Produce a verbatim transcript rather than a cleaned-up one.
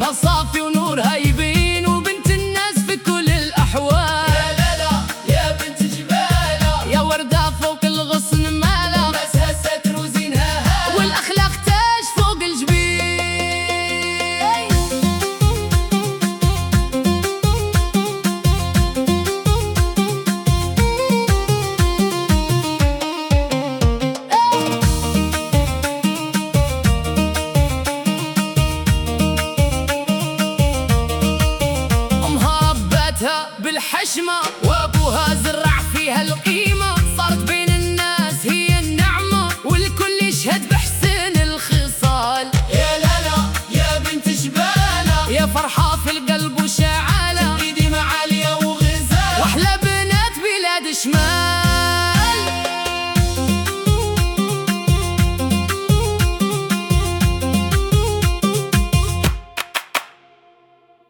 قلبها صافي ونورها يبين، وبنت الناس في كل الأحوال. يا لالا يا بنت جبالة، يا وردة فوق الغصن مالة، لباسها ستر وزينها هالة، والأخلاق تاج فوق الجبين. بالحشمة وابوها زرع فيها القيمة، صارت بين الناس هي النعمة، والكل يشهد بحسن الخصال. يا لالا يا بنت جبالة، يا فرحة